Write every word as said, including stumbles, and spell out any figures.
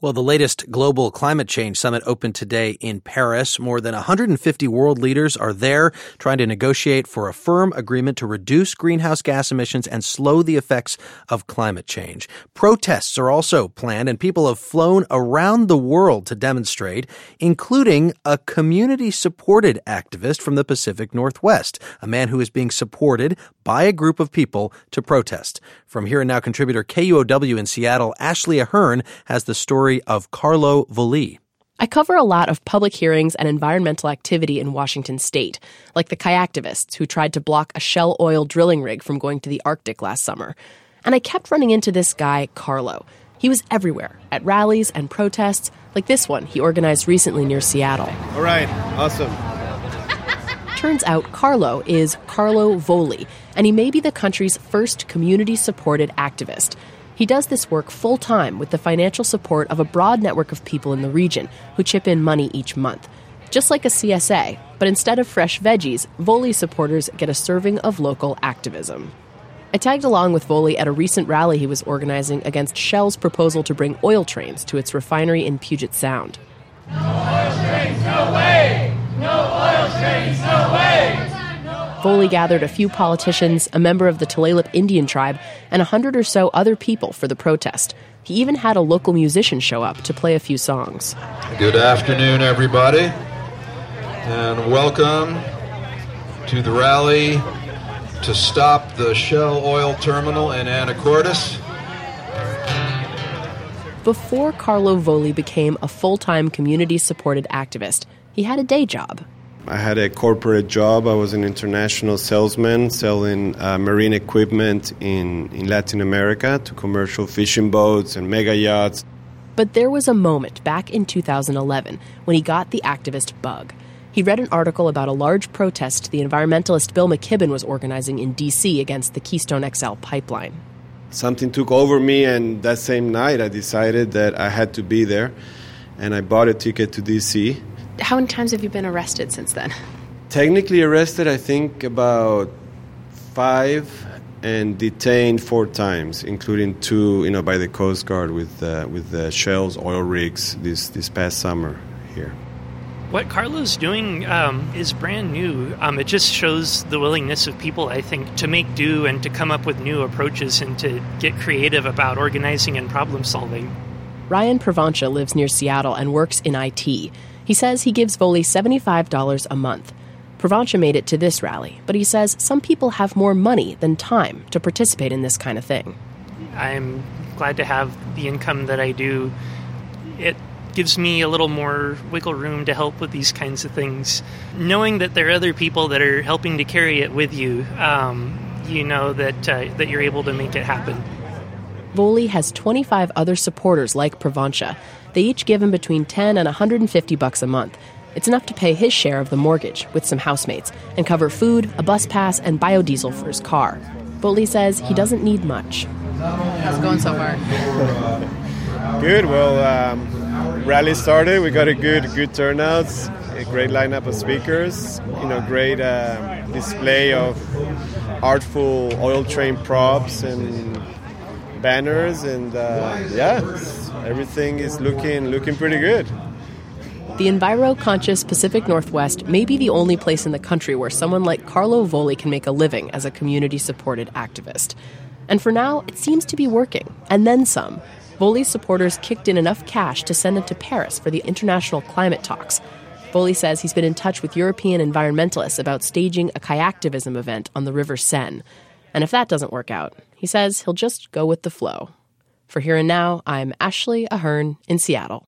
Well, the latest global climate change summit opened today in Paris. More than one hundred fifty world leaders are there trying to negotiate for a firm agreement to reduce greenhouse gas emissions and slow the effects of climate change. Protests are also planned, and people have flown around the world to demonstrate, including a community-supported activist from the Pacific Northwest, a man who is being supported by a group of people to protest. From Here and Now contributor K U O W in Seattle, Ashley Ahern has the story of Carlo Volli. I cover a lot of public hearings and environmental activity in Washington state, like the kayaktivists who tried to block a Shell oil drilling rig from going to the Arctic last summer. And I kept running into this guy, Carlo. He was everywhere, at rallies and protests, like this one he organized recently near Seattle. All right, awesome. Turns out Carlo is Carlo Volli, and he may be the country's first community-supported activist. He does this work full-time with the financial support of a broad network of people in the region who chip in money each month. Just like a C S A, but instead of fresh veggies, Volli supporters get a serving of local activism. I tagged along with Volli at a recent rally he was organizing against Shell's proposal to bring oil trains to its refinery in Puget Sound. No oil trains, no way! No oil trains, no way! Volli gathered a few politicians, a member of the Tulalip Indian tribe, and a hundred or so other people for the protest. He even had a local musician show up to play a few songs. Good afternoon, everybody, and welcome to the rally to stop the Shell oil terminal in Anacortes. Before Carlo Volli became a full-time community-supported activist, he had a day job. I had a corporate job. I was an international salesman selling uh, marine equipment in, in Latin America to commercial fishing boats and mega yachts. But there was a moment back in two thousand eleven when he got the activist bug. He read an article about a large protest the environmentalist Bill McKibben was organizing in D C against the Keystone X L pipeline. Something took over me, and that same night I decided that I had to be there, and I bought a ticket to D C. How many times have you been arrested since then? Technically arrested, I think, about five, and detained four times, including two, you know, by the Coast Guard with uh, with the Shell's oil rigs this, this past summer here. What Carlo's doing um, is brand new. Um, it just shows the willingness of people, I think, to make do and to come up with new approaches and to get creative about organizing and problem solving. Ryan Provancha lives near Seattle and works in I T. He says he gives Volli seventy-five dollars a month. Provancha made it to this rally, but he says some people have more money than time to participate in this kind of thing. I'm glad to have the income that I do. It gives me a little more wiggle room to help with these kinds of things. Knowing that there are other people that are helping to carry it with you, um, you know that uh, that you're able to make it happen. Volli has twenty-five other supporters like Provancha. They each give him between ten and one hundred fifty bucks a month. It's enough to pay his share of the mortgage with some housemates and cover food, a bus pass, and biodiesel for his car. Volli says he doesn't need much. How's it going so far? Good. Well, um, rally started. We got a good, good turnouts. A great lineup of speakers. You know, great uh, display of artful oil train props and banners, and uh, yeah, everything is looking looking pretty good. The enviro-conscious Pacific Northwest may be the only place in the country where someone like Carlo Volli can make a living as a community-supported activist. And for now, it seems to be working, and then some. Volli's supporters kicked in enough cash to send him to Paris for the international climate talks. Volli says he's been in touch with European environmentalists about staging a kayaktivism event on the River Seine. And if that doesn't work out, he says he'll just go with the flow. For Here and Now, I'm Ashley Ahern in Seattle.